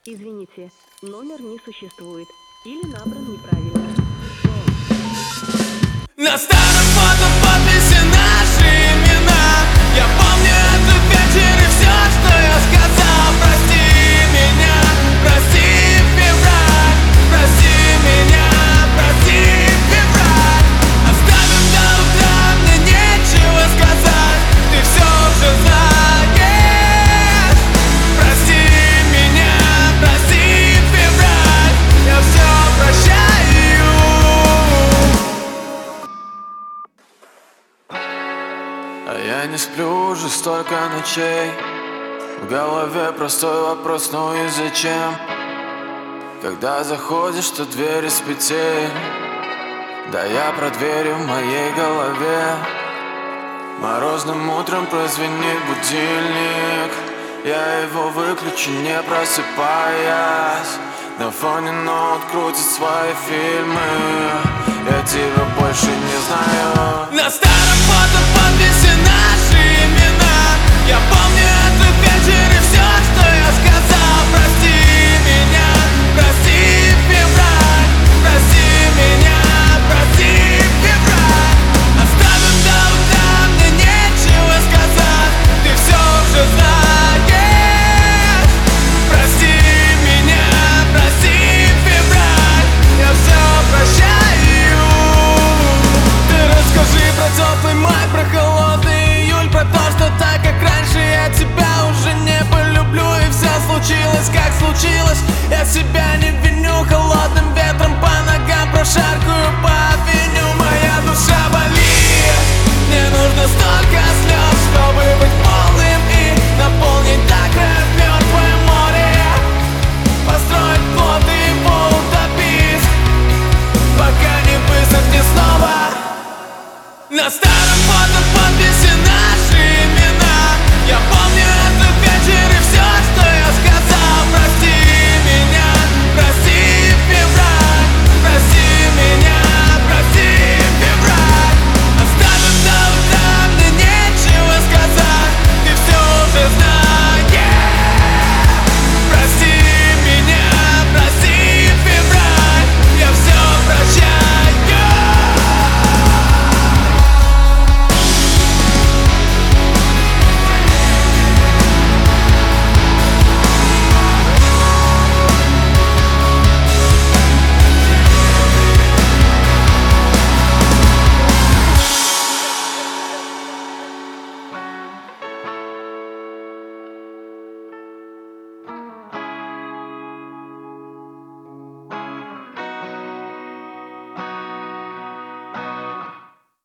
Извините, номер не существует или набран неправильно. На старом фото подписи наши имена. Я помню этот вечер и все, что я сказал. Прости меня, прости, февраль. Прости меня, прости, февраль. Оставим до утра, мне нечего сказать. Ты все уже знаешь. Прости меня, прости, февраль. Я все прощаю. А я не сплю уже столько ночей. В голове простой вопрос, ну и зачем? Когда заходишь, то двери с петель. Да я про двери в моей голове. Морозным утром прозвенит будильник. Я его выключу, не просыпаясь. На фоне ноут крутит свои фильмы. Я тебя больше не знаю. На старом фото подписи наши имена. Я помню этот вечер и все, что я сказал. Прости меня, прости, февраль. Прости меня, прости, февраль. Оставим до утра, мне нечего сказать. Ты все уже знаешь. Прости меня, прости, февраль. Я все прощаю. Ты расскажи про теплый май, про холодный июль, про то, что так, как раньше, я тебя уже не полюблю. И все случилось, как случилось. Я себя не